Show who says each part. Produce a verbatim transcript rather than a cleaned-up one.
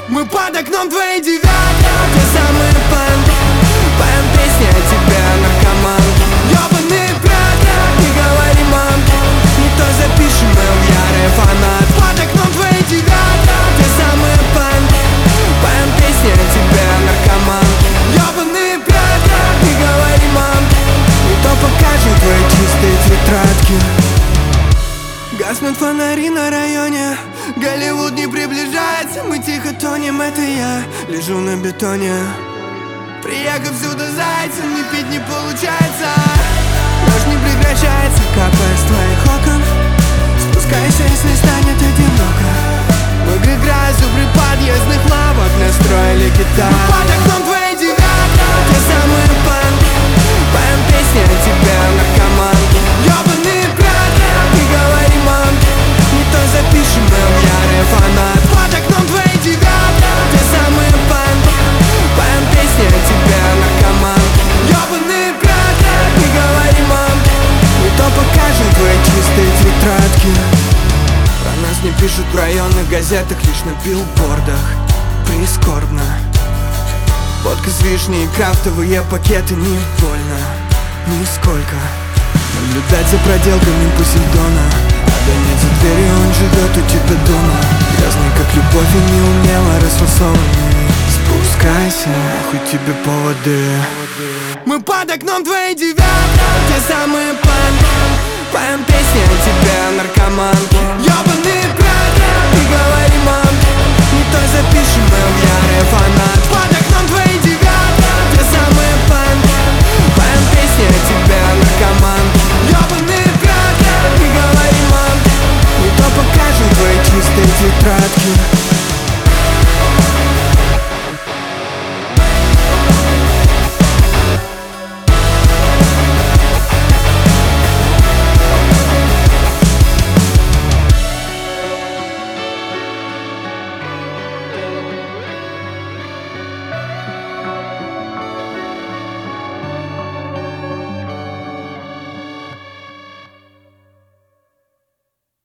Speaker 1: Мы под окном твоей девятки, те самые панки. Поем песни о тебе, наркоман. Ёбаные пятки, не говори мамке, не то запишем, мы ярые фанаты. Под окном твоей девятки, те самые панки. Поем песни о тебе, наркоман. Ёбаные пятки, не говори мамке, не то покажем твои чистые тетрадки. Гаснут фонари на районе, Голливуд не приближается, мы тихо тонем, это я лежу на бетоне. Приехав сюда зайцем, не пить не получается. Дождь не прекращается, капая с твоих окон. Спускайся, если станет одиноко. Мы к грязю при подъездных лавок настроили гитару. Мы под окном твоей девятки, те самые панки. Поем песни о тебе, наркоманки. Ёбаные прятки, не говори мамке, не то запишем, мы ярые фанаты. Под окном твоей девятки, те самые панки. Поем песни о тебе, наркоманки. Ёбаные прятки, не говори мамке, не то покажем твои чистые тетрадки. Про нас не пишут в районных газетах, лишь на билбордах. Прискорбно. Водка с вишней и крафтовые пакеты, не больно, нисколько. Наблюдать за проделками Посейдона, а гонять за дверью, он живет у тебя дома. Грязный, как любовь, и неумело расфасованный. Спускайся, хоть тебе поводы. Мы под окном твоей девятки, те самые панки. Поем песни о тебе, наркоманки. Ёбаные прятки, не говори